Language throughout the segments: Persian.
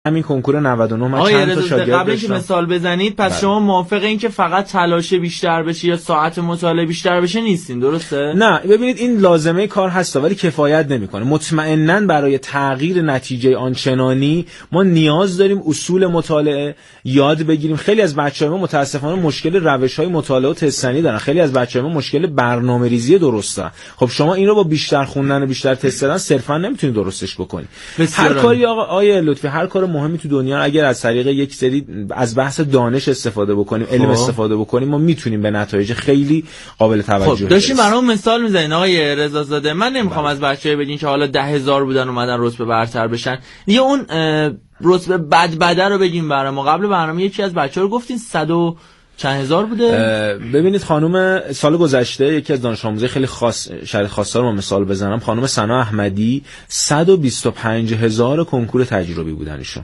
همین کنکور 99 من چند تا شاگرد قبل اینکه مثال بزنید پس شما موافق این که فقط تلاش بیشتر بشه یا ساعت مطالعه بیشتر بشه نیستین، درسته؟ نه ببینید این لازمه کار هست ولی کفایت نمیکنه. مطمئناً برای تغییر نتیجه آنچنانی ما نیاز داریم اصول مطالعه یاد بگیریم. خیلی از بچه‌ها ما متاسفانه مشکل روش‌های مطالعه و تستنی دارن، خیلی از بچه‌ها ما مشکل برنامه‌ریزی درست دارن. خب شما این رو با بیشتر خوندن و بیشتر تست دادن صرفاً نمیتونید درستش بکنید. هر کاری آقای لطفی، هر کار مهمی تو دنیا اگر از طریق یک سری از بحث دانش استفاده بکنیم، علم استفاده بکنیم، ما میتونیم به نتایج خیلی قابل توجه برسیم. داشتیم برام مثال میزنین آقای رضازاده. من نمیخوام از بچه‌ها بگین که حالا 10,000 بودن اومدن رتبه برتر بشن، یا اون رتبه بده رو بگیم برام. قبل برنامه یکی از بچه‌ها رو گفتین 100 و چند هزار بوده. ببینید خانم سال گذشته یکی از دانش آموزای خیلی خاص شهر خاصا رو مثال بزنم، خانم سنا احمدی 125,000 کنکور تجربی بودن ایشون.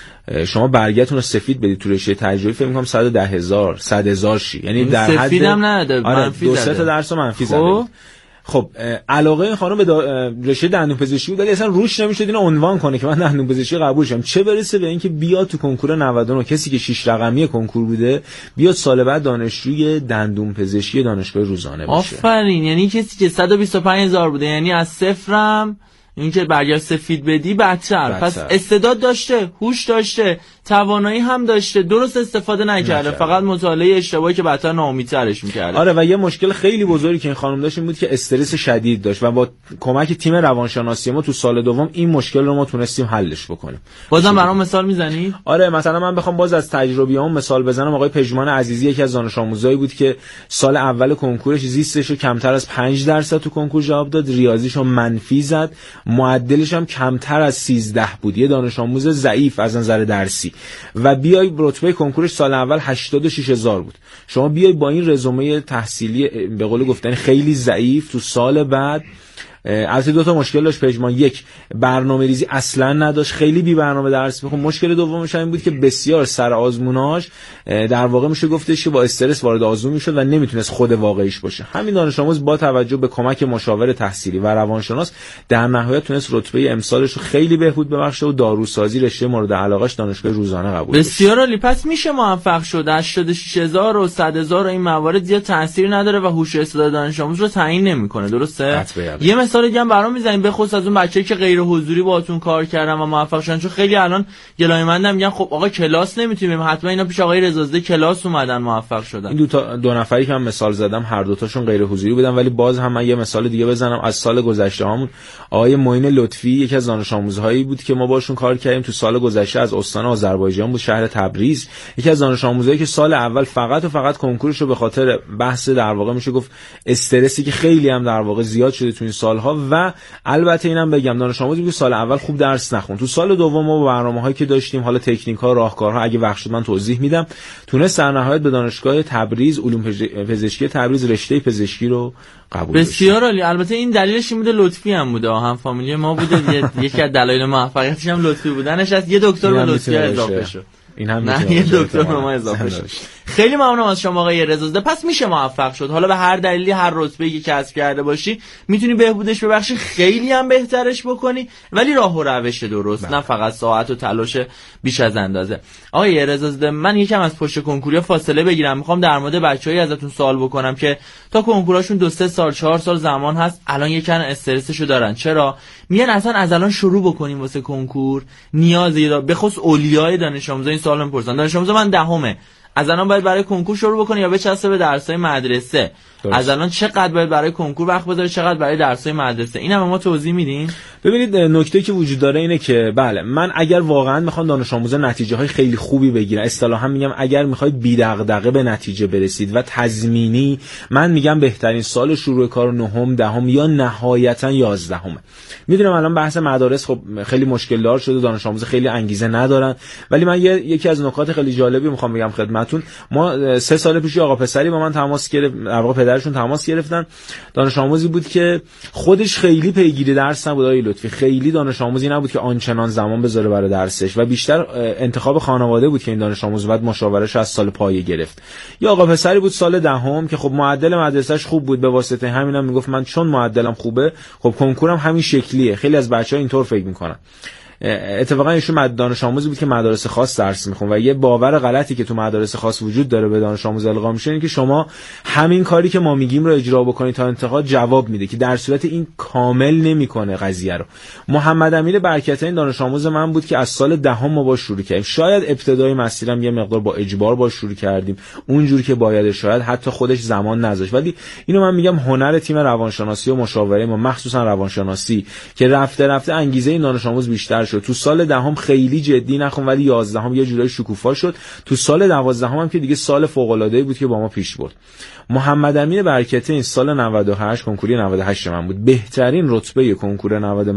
شما برگتون رو سفید بدید تو رشته تجربی فکر می‌کنم 110,000 100,000 شی، یعنی در حد سفید هم نداده، منفی دو سه تا درس منفی زده. خب علاقه این خانم به رشته دندون پزشکی بود ولی اصلا روش نمیشد اینو عنوان کنه که من دندون پزشکی قبول شدم، چه برسه به اینکه بیاد تو کنکور 99 کسی که 6 رقمی کنکور بوده بیاد سال بعد دانشجوی دندون پزشکی دانشگاه روزانه بشه. آفرین. یعنی کسی که 125,000 بوده، یعنی از صفرم این که برگشت سفید بدی بدتر. پس استعداد داشته، هوش داشته، توانایی هم داشته، درست استفاده نکرده. فقط مطالعه اشتباهی که بدتر ناامیدترش می‌کرده. آره و یه مشکل خیلی بزرگی که این خانم داشت این بود که استرس شدید داشت و با کمک تیم روانشناسی ما تو سال دوم این مشکل رو ما تونستیم حلش بکنیم. بازم برام مثال میزنی؟ آره مثلا من بخوام باز از تجربیام مثال بزنم، آقای پژمان عزیزی یکی از دانش آموزایی بود که سال اول کنکورش زیستش رو کمتر از 5% تو کنکور جواب داد، ریاضیشو منفی زد، معدلش هم کمتر از 13 بود. یه دانش آموز ضعیف از نظر درسی و بیای رتبه کنکورش سال اول 86,000 بود. شما بیای با این رزومه تحصیلی به قول گفتن خیلی ضعیف تو سال بعد البته دو تا مشکل داشت پژمان. یک، برنامه‌ریزی اصلا نداشت، خیلی بی برنامه درس می‌خوند. مشکل دومش این بود که بسیار سر آزموناش در واقع میشه گفتش که با استرس وارد آزمون میشد و نمیتونست خود واقعیش باشه. همین دانش آموز با توجه به کمک مشاور تحصیلی و روانشناس در نهایت تونست رتبه امسالش رو خیلی بهبود ببخشه و داروسازی رشته مورد علاقهش دانشگاه روزانه قبول بشه. بسیار عالی. پس میشه موفق شد. 86,000 و 100,000 این موارد زیاد تأثیری نداره و هوش استعداد دانش آموز رو تعیین نمیکنه، درسته؟ یه مثال دیگه هم برام میزنیم به خصوص از اون بچه‌ای که غیر حضوری باهاتون کار کردن و موفق شدن، چون خیلی الان گلایه‌مندم میگن خب آقا کلاس نمیتونیم، حتما اینا پیش آقای رضازاده کلاس اومدن موفق شدن. این دو نفری که من مثال زدم هر دو تاشون غیر حضوری بودن، ولی باز هم من یه مثال دیگه بزنم از سال گذشته همون آقای معین لطفی یکی از دانش آموزهایی بود که ما باشون کار کردیم تو سال گذشته، از استان آذربایجان بود، شهر تبریز. یکی از دانش آموزایی که سال اول فقط و فقط کنکورش رو به خاطر بحث در واقع میشه گفت استرسی که خیلی هم در واقع زیاد شده تو این سالها و البته اینم بگم دانش آموزی که سال اول خوب درس نخوند، تو سال دوم ما با برنامه‌هایی که داشتیم، حالا تکنیک‌ها، راهکارها اگه وقت شد من توضیح میدم، تونست در نهایت به دانشگاه تبریز علوم پزشکی تبریز رشته پزشکی رو قبول بشه. بسیار عالی. البته این دلیلش این بوده لطفی هم بوده، هم فامیلی ما بوده. یکی از دلایل موفقیتش هم لطفی بودنش است. یه دکتر به لطفی اضافه شد. این هم یه دکتر به ما اضافه شد. خیلی ممنونم از شما آقای رضازاده. پس میشه موفق شد. حالا به هر دلیلی هر رتبه‌ای که کسب کرده باشی میتونی بهبودش ببخشی، خیلی هم بهترش بکنی، ولی راه و روش درست، نه فقط ساعت و تلاش بیش از اندازه. آقای رضازاده من یکم از پشت کنکوری فاصله بگیرم، میخوام در مورد بچه‌ای ازتون سوال بکنم که تا کنکوراشون 2-3 سال 4 سال زمان هست، الان یکم استرسشو دارن. چرا؟ میگن اصلا از الان شروع بکنیم واسه کنکور نیازی داره، به خصوص اولیای دانش آموزا این سوالو میپرسن. دانش آموز من دهمه، از الان باید برای کنکور شروع بکنه یا بچسبه به درسای مدرسه؟ درست. از الان چقدر باید برای کنکور وقت بذاره، چقدر برای درسای مدرسه؟ اینم به ما توضیح میدین؟ ببینید نکته‌ای که وجود داره اینه که بله، من اگر واقعا میخوام دانش آموزا نتیجه‌های خیلی خوبی بگیرن، اصطلاحا میگم اگر میخواید بی دغدغه به نتیجه برسید و تضمینی، من میگم بهترین سال شروع کار 9ام، 10ام یا نهایتا 11ام. میدونم الان بحث مدارس خب خیلی مشکل دار شده، دانش آموزا خیلی انگیزه ندارن، ولی من یکی از نکات خیلی جالبی میخوام بگم خدمتتون. ما 3 سال پیش آقا پسری با من تماس گرفت، در واقع پدرشون تماس گرفتن. دانش آموزی بود که خودش خیلی پیگیری درس نبود، آقای لطفی خیلی دانش آموزی نبود که آنچنان زمان بذاره برای درسش و بیشتر انتخاب خانواده بود که این دانش آموز بعد مشاورش از سال پایه گرفت. یا آقا پسری بود سال دهم که خب معدل مدرسه‌اش خوب بود، به واسطه همینم میگفت من چون معدلم خوبه خب کنکورم همین شکلیه. خیلی از بچه‌ها اینطور فکر میکنن. اتفاقا ایشون دانش آموزی بود که مدارس خاص درس میخون و یه باور غلطی که تو مدارس خاص وجود داره به دانش آموز القا میشه اینه که شما همین کاری که ما میگیم رو اجرا بکنید تا انتقاد جواب میده، که در صورت این کامل نمیکنه قضیه رو. محمد امین برکتین دانش آموز من بود که از سال دهم ما با شروع کردیم. شاید ابتدای مسیرم یه مقدار با اجبار با شروع کردیم اونجوری که باید، شاید حتی خودش زمان نذاشت، ولی اینو من میگم هنر تیم روانشناسی و مشاوره ما، مخصوصا روانشناسی، که رفته رفته انگیزه این دانش آموز بیشتر شد. تو سال دهم خیلی جدی نخون ولی 11ام یه جورایی شکوفا شد. تو سال 12ام هم که دیگه سال فوق العاده بود که با ما پیش برد. محمد امین برکته این سال 98 کنکوری 98 من بود، بهترین رتبه کنکور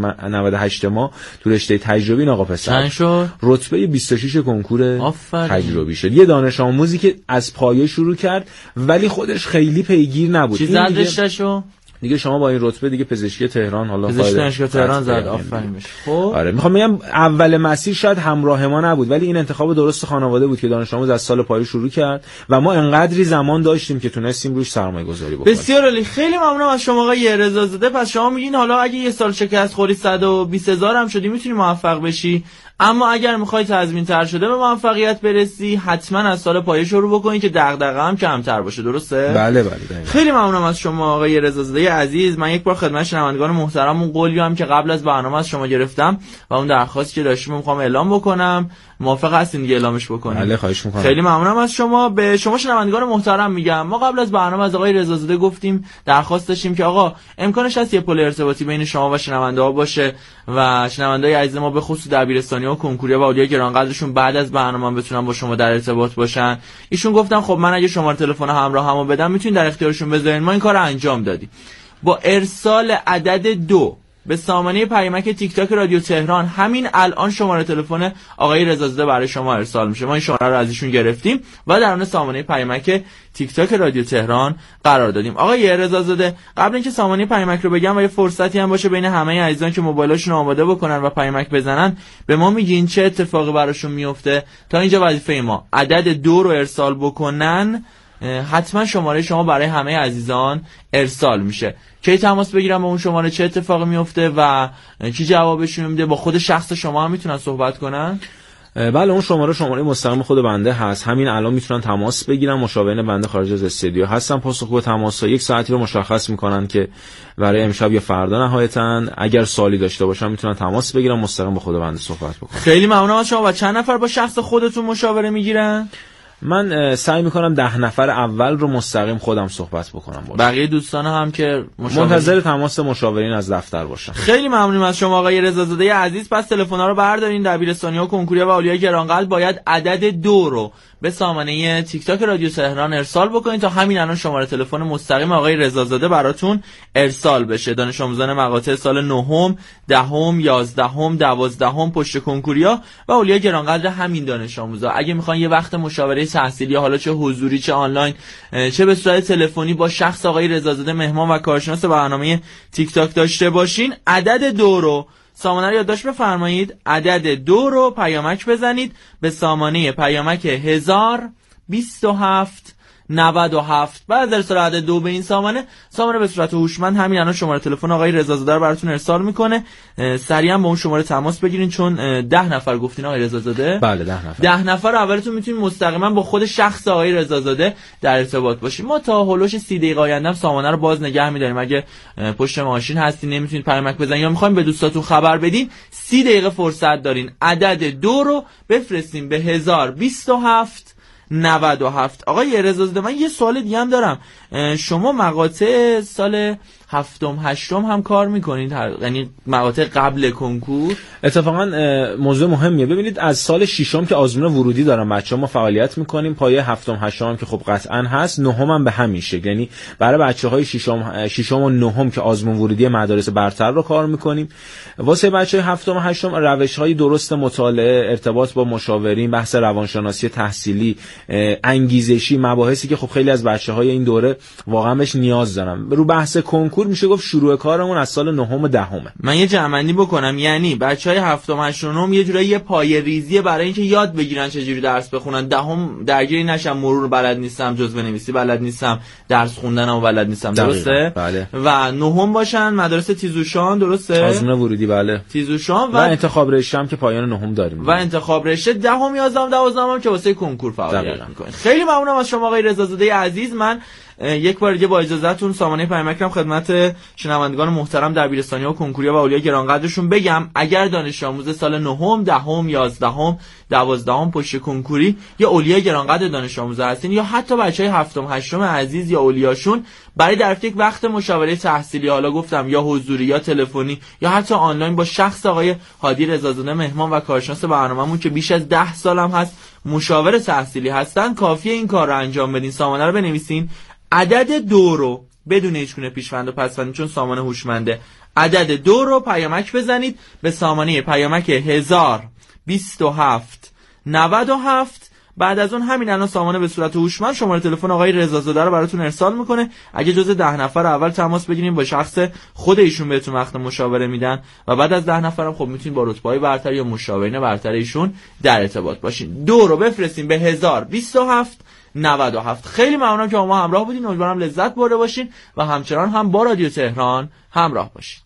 98 ما تو رشته تجربی این آقا پسر شد، رتبه 26 کنکور تجربی شد. یه دانش آموزی که از پایه شروع کرد ولی خودش خیلی پیگیر نبود. چی زد رشته‌شو؟ دیگه شما با این رتبه دیگه پزشکی تهران، حالا پزشکی دانشگاه تهران زد. آفرین بشه. خب آره میخوام بگم اول مسیر شاید همراه ما نبود ولی این انتخاب درست خانواده بود که دانش آموز از سال پایه شروع کرد و ما انقدری زمان داشتیم که تونستیم روش سرمایه‌گذاری بکنیم. بسیار عالی. خیلی ممنونم از شما آقای رضازاده. پس شما میگین حالا اگه یه سال شکست خوری 120,000 هم شدی میتونی موفق بشی، اما اگر میخوای تضمین‌تر شده به موفقیت برسی حتما از سال پایه شروع بکنی که دغدغه هم کمتر باشه. درسته؟ بله بله. خیلی ممنونم از شما آقای رضازاده عزیز. من یک بار خدمت شنوندگان محترم اون قولی هم که قبل از برنامه از شما گرفتم و اون درخواستی که داشتم میخوام اعلام بکنم. موافق هستین دیگه اعلامش بکنیم؟ بله خواهش میکنم. خیلی ممنونم از شما. به شما شنوندگان محترم میگم ما قبل از برنامه از آقای رضازاده گفتیم، درخواست داشتیم که آقا امکانش هست یه پل ارتباطی بین شما و شنونده‌ها باشه و شنونده‌های عزیز ما به خصوص دبیرستانی‌ها و کنکوریا و اولیای گرانقدرشون بعد از برنامه بتونن با شما در ارتباط باشن. ایشون گفتن خب من اگه شماره تلفن همراهمو بدم میتونین در اختیارشون بذارین. ما این کارو انجام دادیم با ارسال عدد 2 به سامانه پیامک تیک تاک رادیو تهران. همین الان شماره تلفن آقای رضازاده برای شما ارسال میشه. ما این شماره رو از ایشون گرفتیم و در اون سامانه پیامک تیک تاک رادیو تهران قرار دادیم. آقای رضازاده قبل اینکه سامانه پیامک رو بگم و یه فرصتی هم باشه بین همه عزیزان که موبایلاشون آماده بکنن و پیامک بزنن، به ما میگین چه اتفاقی براشون میفته؟ تا اینجا وظیفه ما عدد 2 رو ارسال بکنن، حتما شماره شما برای همه عزیزان ارسال میشه. کی تماس بگیرم با اون شماره، چه اتفاقی میفته و کی جوابشون میده؟ با خود شخص شما هم میتونن صحبت کنن؟ بله اون شماره مستقیم خود بنده هست. همین الان میتونن تماس بگیرن. مشاورین بنده خارج از استودیو هستن، پاسخگو تماس‌ها یک ساعتی رو مشخص میکنن که برای امشب یا فردا نهایتاً اگر سوالی داشته باشن میتونن تماس بگیرن، مستقیم با خود بنده صحبت بکنن. خیلی ممنونم از شما. و چند نفر با شخص خودتون مشاوره میگیرن؟ من سعی میکنم 10 نفر اول رو مستقیم خودم صحبت بکنم باشه. بقیه دوستان هم که منتظر تماس مشاورین از دفتر باشن. خیلی ممنونم از شما آقای رضازاده عزیز. پس تلفن‌ها رو بردارین. دبیرستانی‌ها، کنکوریا و اولیای گرانقدر باید عدد 2 رو به سامانه تیک تاک رادیو تهران ارسال بکنید تا همین الان شماره تلفن مستقیم آقای رضازاده براتون ارسال بشه. دانش آموزان مقاطع سال 9م، 10م، 11م، 12م پشت کنکوریا و اولیای گرانقدر همین دانش آموزا اگه میخوان یه وقت مشاوره تحصیلی حالا چه حضوری چه آنلاین چه به صورت تلفنی با شخص آقای رضازاده مهمان و کارشناس برنامه تیک تاک داشته باشین، عدد 2 رو سامانه رو یادداشت بفرمایید. عدد 2 رو پیامک بزنید به سامانه پیامک 1027 97. بعد از ارسال عدد 2 به این سامانه به صورت هوشمند همین الان شماره تلفن آقای رضازاده رو براتون ارسال میکنه. سریعا با اون شماره تماس بگیرین چون 10 نفر گفتین آقای رضازاده؟ بله 10 نفر. 10 نفر اولتون میتونید مستقیما با خود شخص آقای رضازاده در ارتباط باشین. ما تا هولوش 30 دقیقه آینده سامانه رو باز نگه می‌داریم. اگه پشت ماشین هستین نمیتونید پیامک بزنید یا می‌خواید به دوستاتون خبر بدین 30 دقیقه فرصت دارین. عدد 2 رو بفرستین به 1027 97. آقای رضازاده من یه سوال دیگه هم دارم. شما مقاطع سال 7م 8م هم کار میکنید، یعنی مقاطع قبل کنکور؟ اتفاقا موضوع مهمیه. ببینید از سال 6م که آزمون ورودی دارم بچه‌ها ما فعالیت میکنیم، پایه 7م 8م هم که خب قطعا هست، 9م هم به همین شکل، یعنی برای بچه‌های 6م و 9م که آزمون ورودی مدارس برتر رو کار میکنیم. واسه بچه‌های 7م و 8م روش‌های درست مطالعه، ارتباط با مشاورین، بحث روانشناسی تحصیلی، انگیزشی، مباحثی که خب خیلی از بچه‌های این دوره واقعا بهش نیاز دارن. رو بحث کنکور کنکور میشه گفت شروع کارمون از سال 9 و 10. من یه جمع‌بندی بکنم، یعنی بچهای 7 و 8 و 9 یه جورایی یه پایه ریزیه برای اینکه یاد بگیرن چجوری درس بخونن. 10 درگیری نشن، مرور بلد نیستم، جزوه نویسی بلد نیستم، درس خوندنم بلد نیستم، درسته؟ بله. و 9 باشن مدرسه تیزوشان، درسته؟ آزمون ورودی، بله. تیزوشان و انتخاب رشته هم که پایان 9 داریم. و انتخاب رشته 10 11 12 هم که واسه کنکور فعالیت می‌کنه. خیلی ممنونم از شما آقای رضازاده عزیز. من یک بار دیگه با اجازهتون سامانه پیامکرم خدمت شنوندگان محترم دبیرستانی‌ها و کنکوریا و اولیا گرانقدرشون بگم اگر دانش آموز سال 9 10 11 12 پشت کنکوری یا اولیا گرانقدر دانش آموز هستین یا حتی بچهای 7 و 8 عزیز یا اولیاشون برای دریافت یک وقت مشاوره تحصیلی، حالا گفتم یا حضوری یا تلفنی یا حتی آنلاین، با شخص آقای هادی رضازاده مهمان و کارشناس برنامه‌مون که بیش از 10 سال هم هست مشاور تحصیلی هستن، کافیه این کار رو انجام بدین. سامانه رو بنویسین، عدد 2 رو بدون هیچ گونه پیشوند و پسوند چون سامانه هوشمنده، عدد 2 رو پیامک بزنید به سامانه پیامک 1027 97. بعد از اون همین الان سامانه به صورت هوشمند شماره تلفن آقای رضازاده رو براتون ارسال میکنه. اگه جز 10 نفر اول تماس بگیرین با شخص خود ایشون بهتون وقت مشاوره میدن و بعد از 10 نفرم خب میتونین با رتبه‌های برتر یا مشاورین برتر ایشون در ارتباط باشین. 2 رو بفرستین به 1027 97. خیلی ممنونم که با ما همراه بودین. امیدوارم لذت برده باشین و همچنان هم با رادیو تهران همراه باشید.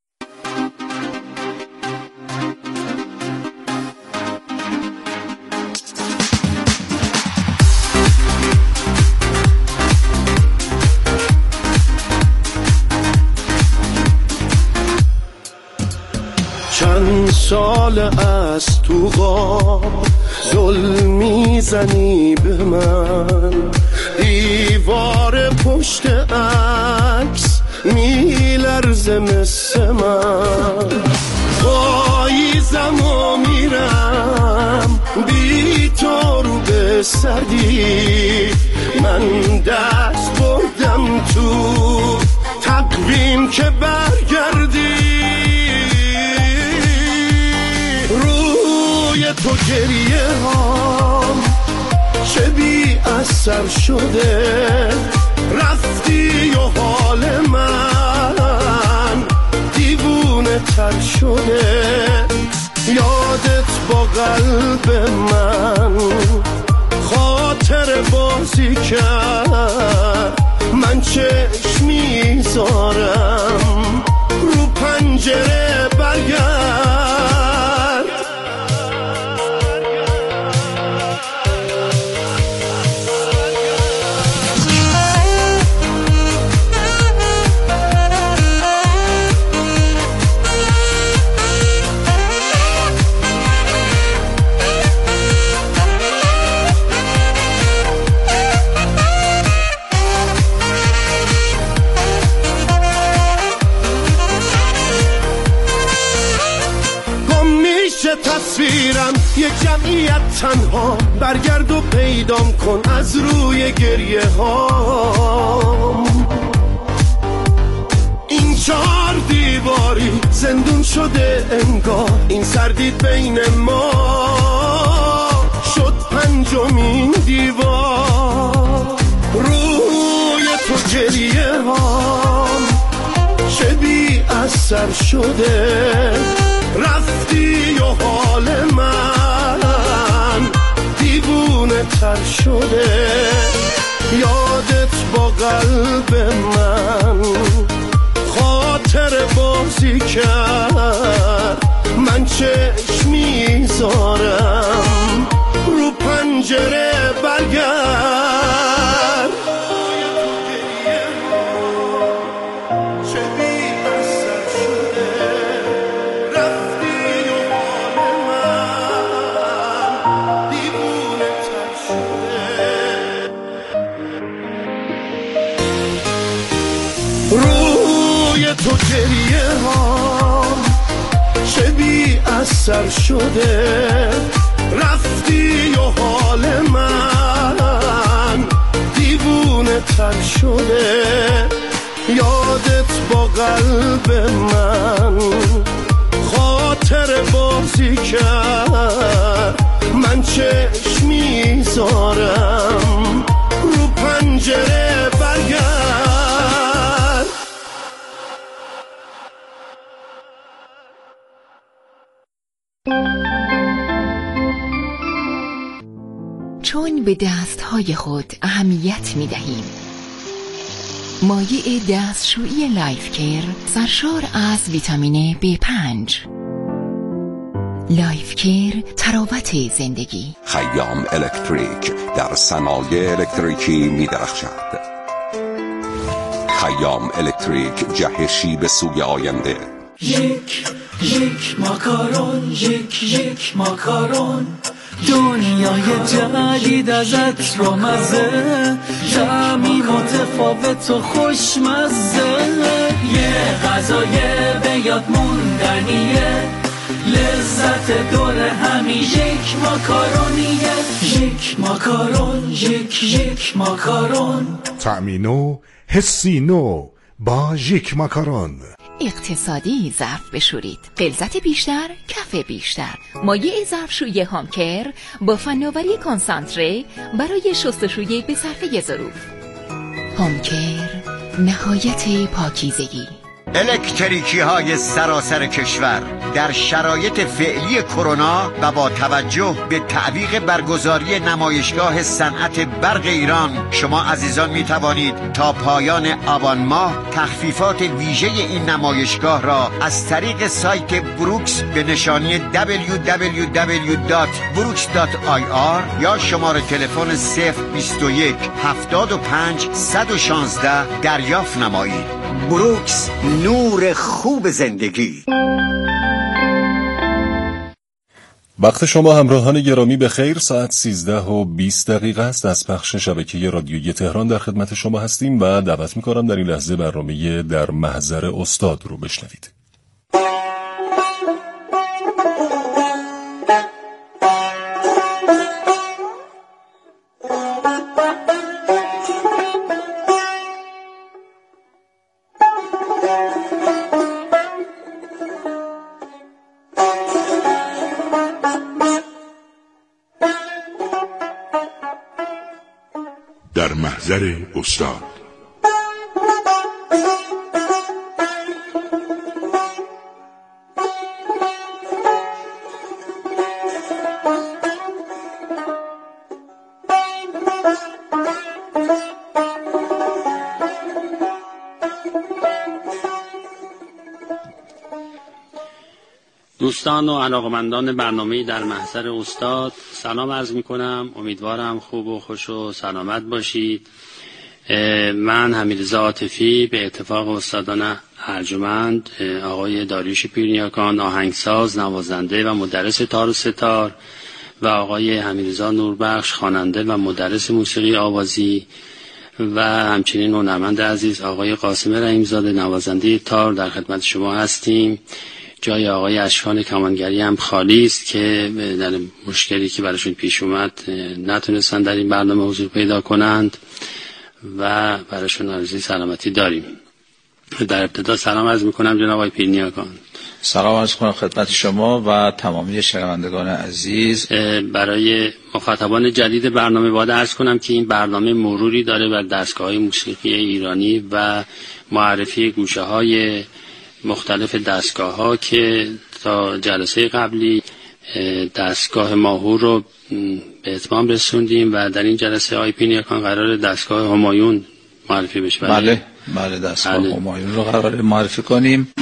چند سال از تو غاب ظلم میزنی به من، دیوار پشت عکس میلرزه مثل من، پاییزم و میرم بی تو رو به سردی، من دست بردم تو تقویم که برگردی، تو گریه هام چه بی اثر شده، رفتی و حال من دیوونه تر شده، یادت با قلب من خاطر بازی کرد، من چشم میذارم رو پنجره برگرد. تصویرم یک جمعیت تنها، برگرد و پیدام کن از روی گریه ها، این 4 دیواری زندون شده انگار، این سردید بین ما شد 5مین دیوار، روی تو گریه ها چه بی اثر شده، رفتی و حال من دیوونه تر شده، یادت با قلب من خاطر بازی کرد، من چشم میذارم رو پنجره برگرد. تو گریه ها چه بی اثر شده، رفتی و حال من دیوونه تر شده، یادت با قلب من خاطر بازی کرد، من چشم میذارم رو پنجره برگرد. چون به دستهای خود اهمیت می دهیم. مایع دستشویی لایف کیر سرشار از ویتامین B5. لایف کیر تراوت زندگی. خیام الکتریک در صنایع الکتریکی می درخشد. خیام الکتریک جهشی به سوی آینده. یک ماکارون، یک ماکارون، دنیای جدید ازت رو مزه، طعمی متفاوت و خوشمزه، یه غذای به یاد موندنیه، لذت دور همین یک ماکارونیه. یک ماکارون، یک ماکارون، طعمی نو، حسی نو با یک ماکارون. اقتصادی ظرف بشورید، غلظت بیشتر، کف بیشتر. مایع ظرفشویی هامکر با فناوری کنسانتره برای شستشوی به صرفه ظروف. هامکر، نهایت پاکیزگی. الکتریکی های سراسر کشور در شرایط فعلی کرونا و با توجه به تعویق برگزاری نمایشگاه صنعت برق ایران، شما عزیزان می توانید تا پایان آبان ماه تخفیفات ویژه این نمایشگاه را از طریق سایت بروکس به نشانی www.brooks.ir یا شماره تلفن 021 75 116 دریافت نمایید. بروکس، نور خوب زندگی. وقت شما همراهان گرامی به خیر. ساعت 13:20 است. از پخش شبکه رادیویی تهران در خدمت شما هستیم و دعوت می‌کنم در این لحظه برنامه در محضر استاد رو بشنوید. در محضر استاد. دوستان و علاقمندان برنامه در محضر استاد سلام عرض می کنم. امیدوارم خوب و خوش و سلامت باشید. من حمیدرضا عاطفی به اتفاق استادان ارجمند آقای داریوش پیرنیاکان آهنگساز، نوازنده و مدرس تار و ستار و آقای حمیدرضا نوربخش خواننده و مدرس موسیقی آوازی و همچنین هنرمند عزیز آقای قاسم رحیمزاده نوازنده تار در خدمت شما هستیم. جای آقای اشکان کمانگری هم خالی است که در مشکلی که براشون پیش اومد نتونستن در این برنامه حضور پیدا کنند و براشون آرزوی سلامتی داریم. در ابتدا سلام عرض میکنم جناب آقای پیرنیاکان. سلام عرض کنم خدمت شما و تمامی شنوندگان عزیز. برای مخاطبان جدید برنامه باید عرض کنم که این برنامه مروری داره بر دستگاه‌های موسیقی ایرانی و معرفی گوشه‌های مختلف دستگاه‌ها که تا جلسه قبلی دستگاه ماهور رو به اتمام رسوندیم و در این جلسه آقای پیرنیاکان قرار دستگاه همایون معرفی بشه. بله دستگاه همایون رو قرار معرفی کنیم.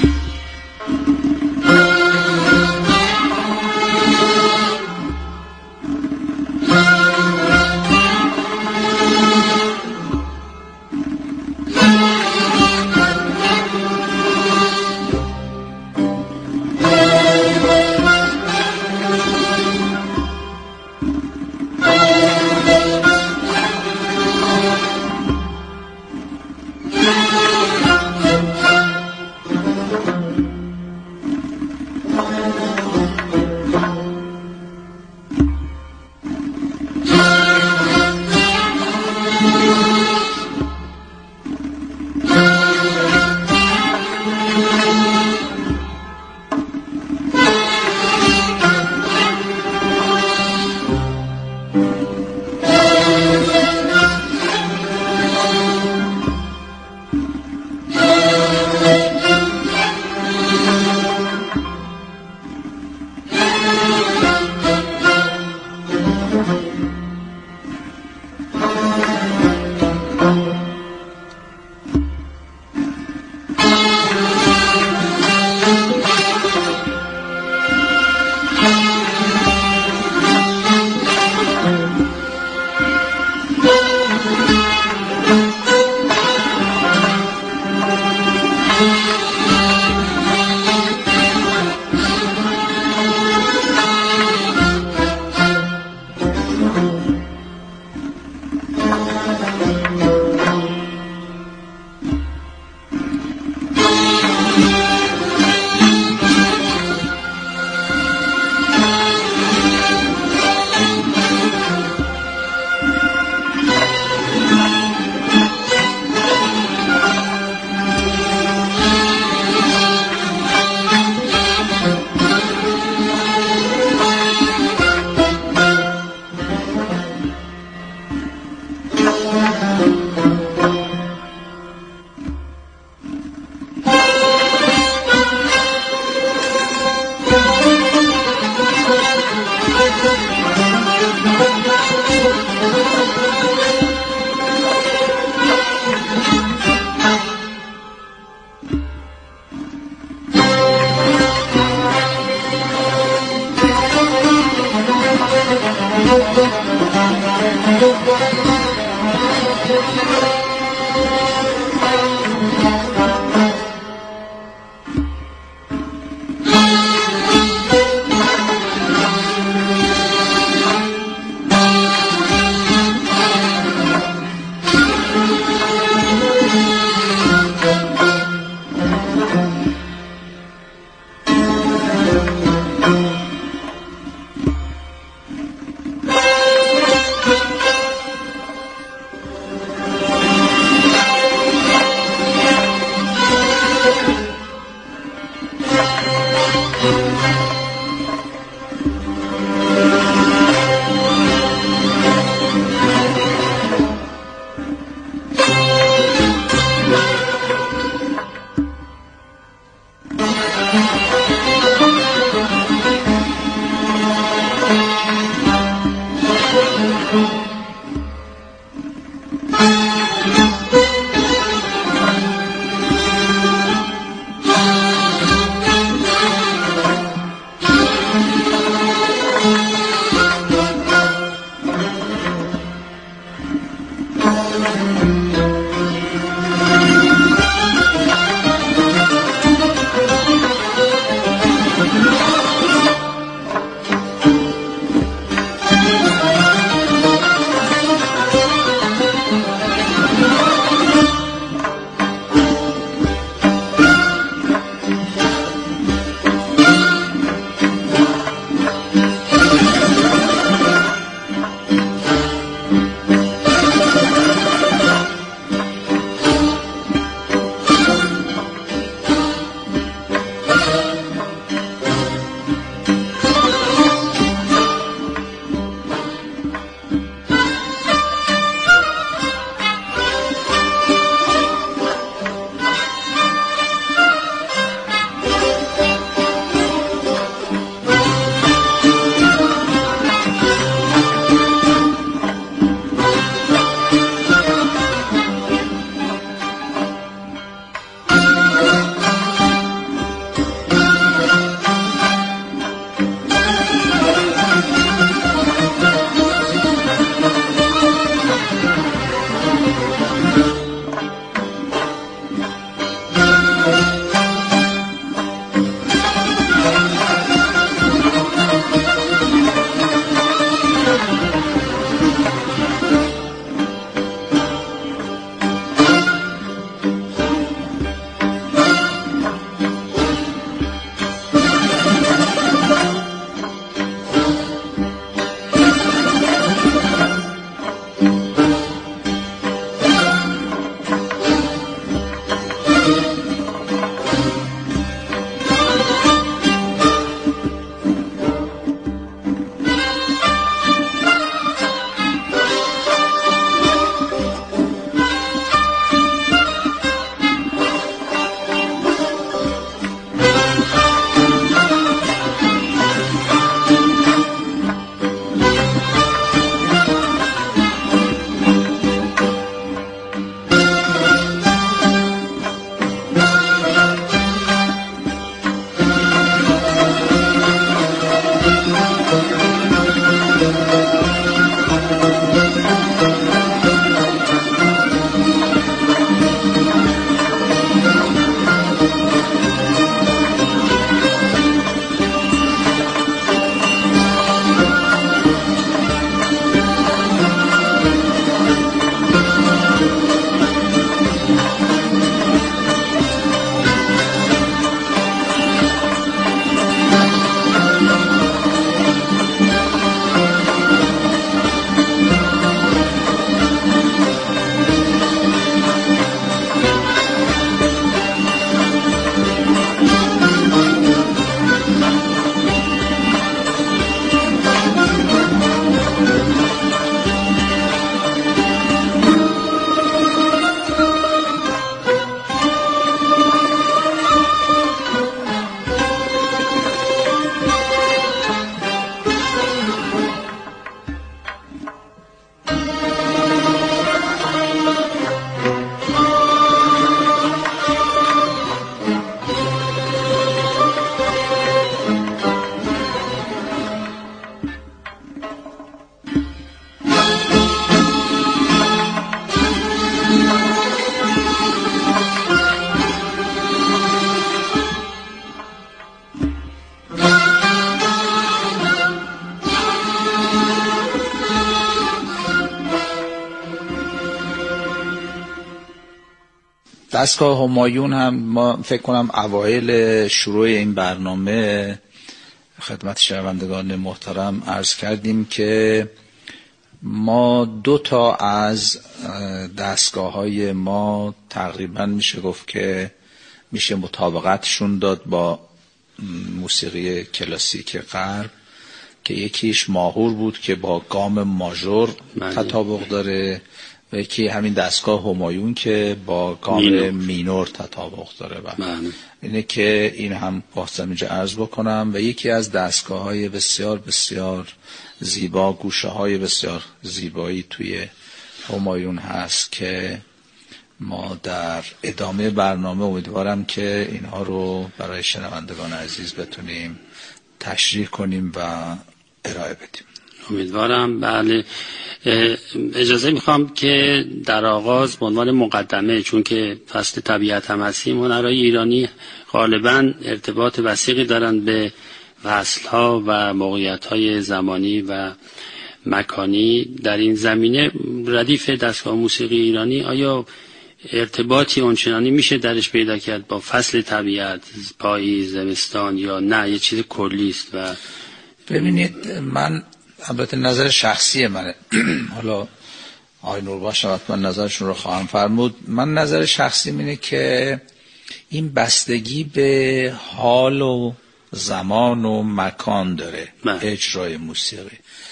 دستگاه همایون هم ما فکر کنم اوایل شروع این برنامه خدمت شنوندگان محترم عرض کردیم که ما 2 تا از دستگاه‌های ما تقریبا میشه گفت که میشه مطابقتشون داد با موسیقی کلاسیک غرب، که یکیش ماهور بود که با گام ماژور تطابق داره و یکی همین دستگاه همایون که با گام مینور تطابق داره. اینه که این هم خواستم اینجا عرض بکنم. و یکی از دستگاه‌های بسیار بسیار زیبا، گوشه‌های بسیار زیبایی توی همایون هست که ما در ادامه برنامه امیدوارم که اینها رو برای شنوندگان عزیز بتونیم تشریح کنیم و ارائه بدیم. امیدوارم. بله، اجازه میخوام که در آغاز به عنوان مقدمه، چون که فصل طبیعت هم هستیم، هنرهای ایرانی غالبا ارتباط وثیقی دارن به فصلها و موقعیت‌های زمانی و مکانی. در این زمینه ردیف دستگاه موسیقی ایرانی آیا ارتباطی اونچنانی میشه درش پیدا کرد با فصل طبیعت، پاییز، زمستان، یا نه یه چیز کلی است؟ و ببینید، من البته نظر شخصی منه حالا آقای نوربخش حتما نظرشون رو خواهم فرمود. من نظر شخصی اینه که این بستگی به حال و زمان و مکان داره اجرای موسیقی،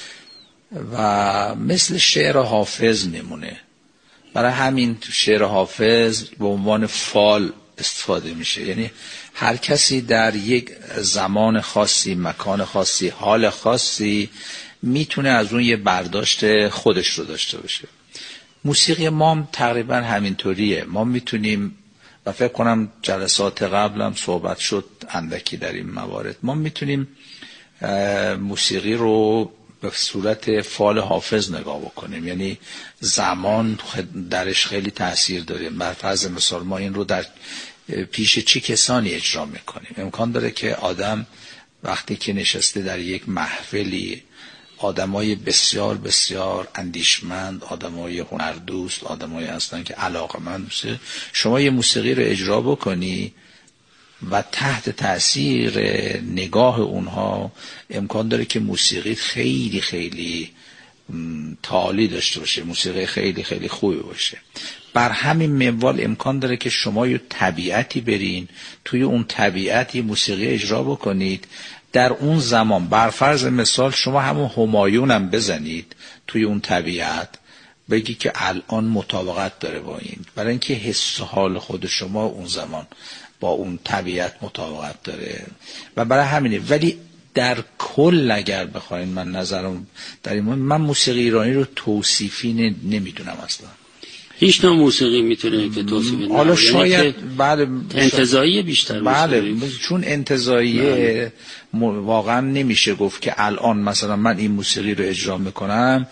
و مثل شعر حافظ میمونه. برای همین شعر حافظ به عنوان فال استفاده میشه، یعنی هر کسی در یک زمان خاصی، مکان خاصی، حال خاصی میتونه از اون یه برداشت خودش رو داشته باشه. موسیقی ما هم تقریبا همینطوریه. ما میتونیم، و فکر کنم جلسات قبلم صحبت شد اندکی در این موارد، ما میتونیم موسیقی رو به صورت فال حافظ نگاه بکنیم، یعنی زمان درش خیلی تأثیر داره. بر فرض مثال ما این رو در پیش چه کسانی اجرا میکنیم. امکان داره که آدم وقتی که نشسته در یک محفلی، آدمای بسیار بسیار اندیشمند، آدمای هنردوست، آدمایی هستن که علاقه‌مند میشه، شما یه موسیقی رو اجرا بکنی و تحت تأثیر نگاه اونها امکان داره که موسیقی خیلی خیلی تعالی داشته باشه، موسیقی خیلی خیلی خوبی باشه. بر همین منوال امکان داره که شما یه طبیعتی برین، توی اون طبیعتی موسیقی اجرا بکنید در اون زمان. بر فرض مثال شما همون همایون هم بزنید توی اون طبیعت، بگی که الان مطابقت داره با این، برای اینکه حس و حال خود شما اون زمان با اون طبیعت مطابقت داره. و برای همینه. ولی در کل اگر بخواین من نظرم در این مورد، من موسیقی ایرانی رو توصیفی نمیدونم اصلا. هیچ نوع موسیقی میتونه که توصیف نکنه. حالا شاید بله انتزاعی بیشتر، بله، چون انتزاعی واقعا نمیشه گفت که الان مثلا من این موسیقی رو اجرا میکنم